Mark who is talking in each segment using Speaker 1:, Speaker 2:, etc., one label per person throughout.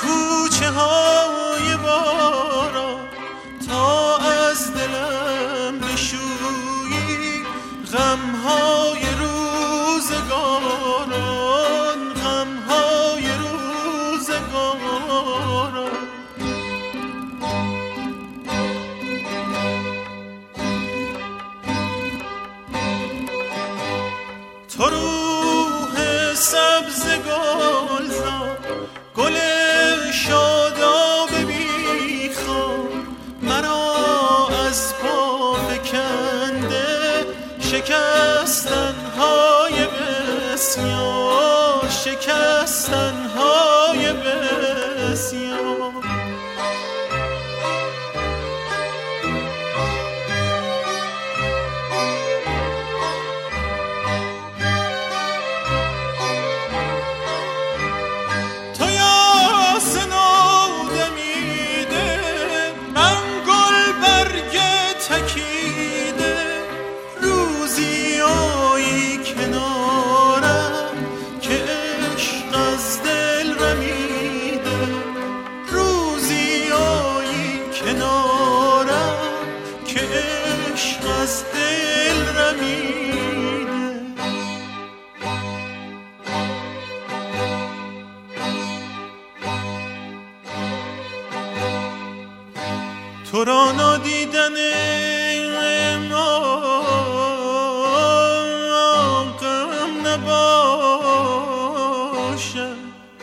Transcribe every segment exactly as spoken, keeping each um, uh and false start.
Speaker 1: کوچه های باران تا از دلم بشویی غم های روزگاران، غم های روزگاران. تو روح سبز گلزار، گل شاداب بیخوان، مرا از پا فکنده شکستن های بسیار، شکستن های بسیار. تو را نادیدن ما غم نباشد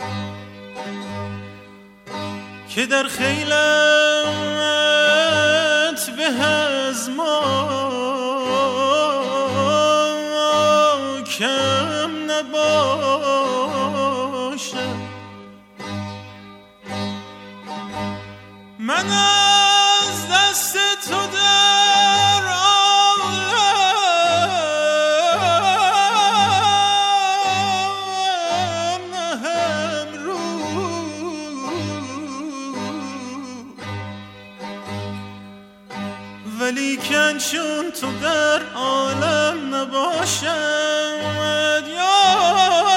Speaker 1: که در خیلت به از ما کم نباشد. من از دست تو در عالم نهم رو، ولیکن چون تو در عالم نباشد یا